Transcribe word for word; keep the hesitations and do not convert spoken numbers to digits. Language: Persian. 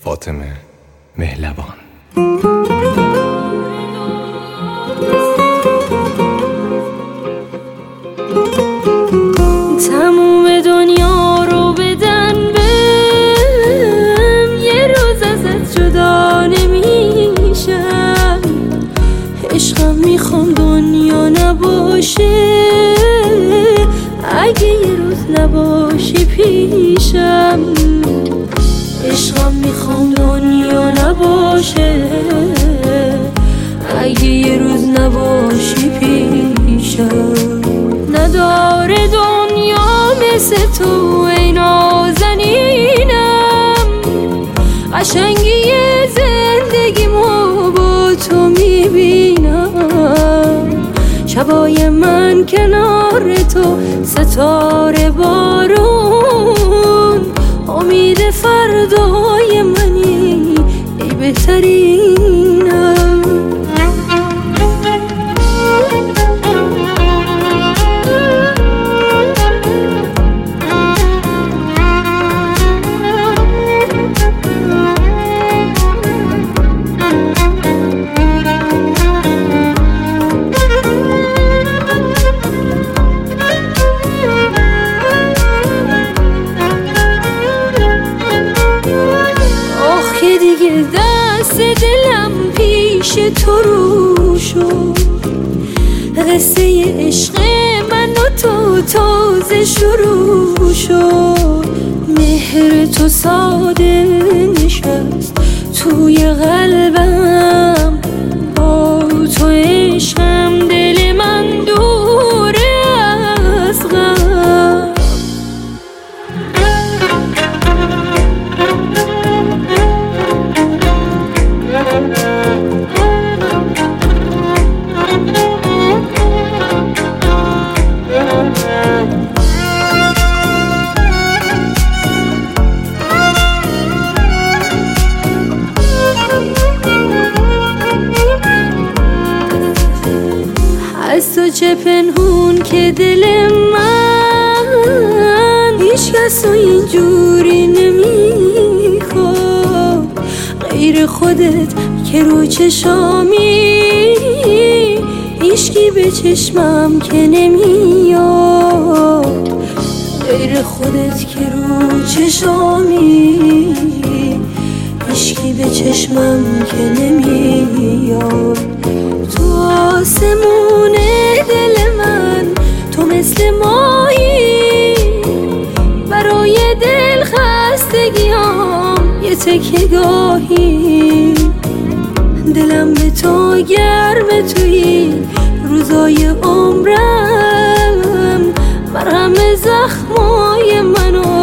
فاطمه مهلبان. تموم دنیا رو بدن بهم، یه روز ازت جدا نمیشم. عشقم میخوام دنیا نباشه، اگه یه روز نباشی پیشم. عشقم میخوام دنیا نباشه، اگه یه روز نباشی پیشم. نداره دنیا مثل تو ای نازنینم، قشنگی زندگیمو با تو میبینم. شبای من کنار تو ستاره بارون، امید فردای منی ای بهترینم. دست دلم پیش تو رو شد، قصه عشق من و تو تازه شروع شد. مهر تو ساده نشست توی قلبم، با تو عشقم دل من دوره از غم. از تو چه پنهون که دل من هیچ کس رو اینجوری نمیخواد، غیر خودت که رو چشامی هیچکی به چشمم که نمیاد. غیر خودت که رو چشامی هیچکی به چشمم که نمیاد. تو آسمون دل من تو مثل ماهی، برای دل خستگیام یه تکه گاهی. دلم به تو گرم توی روزای عمرم، مرهم زخمای منو